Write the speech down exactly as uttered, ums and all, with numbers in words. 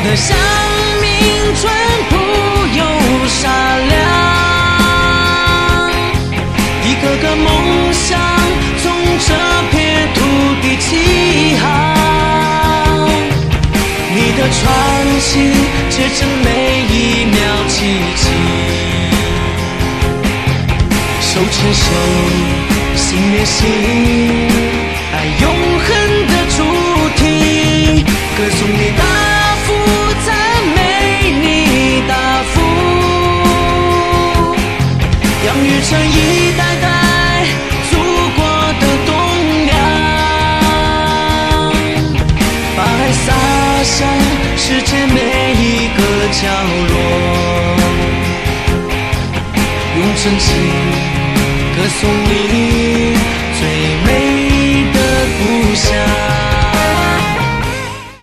的生命淳朴又善良，一个个梦想从这片土地起航，你的传奇接着每一秒奇迹，手牵手心连心，爱永恒的主题，歌颂你大福，赞美你大福，养育成一代代祖国的栋梁，把爱洒向世界每一个角落，用真情歌颂你最美的故乡。